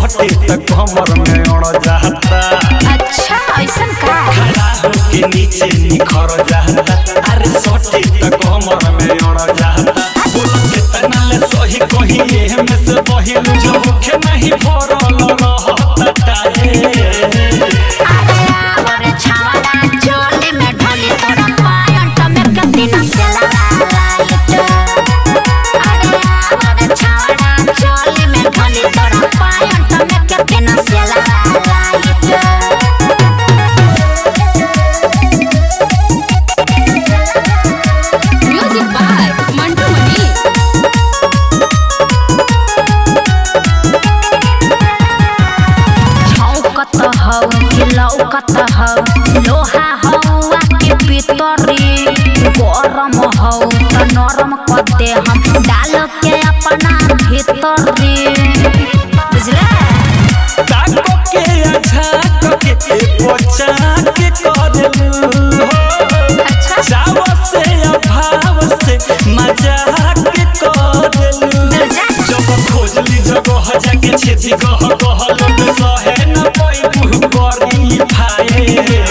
सोटे तक कमर में अड़ जाता। अच्छा ऐसा का खड़ा होके नीचे निखर जाता। अरे सोटे तक कमर में अड़ जाता। बोलो कितना ले सही कहीं ये में से बहिल जो होके नहीं भरल रहता टाए। अरे छावड़ा चोली में ढोली तोरा पायंट में कदिन से लाइट। अरे छावड़ा चोली में ढोली तोरा पायंट में कदिन से light. Music by Mantu Mani. छौकत हौ कि लौकत हौ लोहा हौआ के पितरी। गरम हौ त नरम कर दे हम डाल के अपना भीतरी। बुझले ताको के झाको के पोचा के करलू अच्छा चाव से अभाव से मजाक के करलू। जब खोजली जगह जाके छेदी गह कहल में सहे न पैबू करी भाए।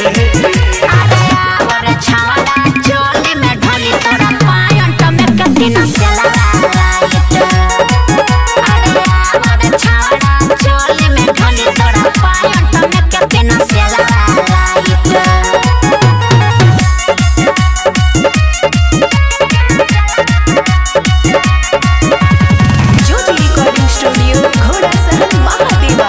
अरे छावड़ा चोली में ढोली तोरा पायंट में कदिन से लाइट। अरे छावड़ा चोली में ढोली तोरा पायंट में कदिन से लाइट। ज्योति रिकॉर्डिंग स्टूडियो घोड़ा सहन महादेवा।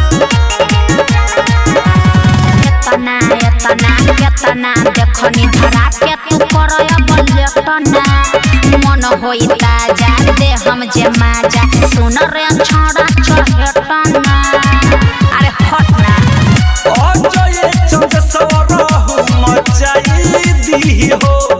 केतना देखनी धरा के तू करय बलेटना। मन होई ताजा दे हम जे माजा सुन रे छोड़ा चहेटना। अरे हटना ओ जो ये चंद सवरा हो मचाई दी हो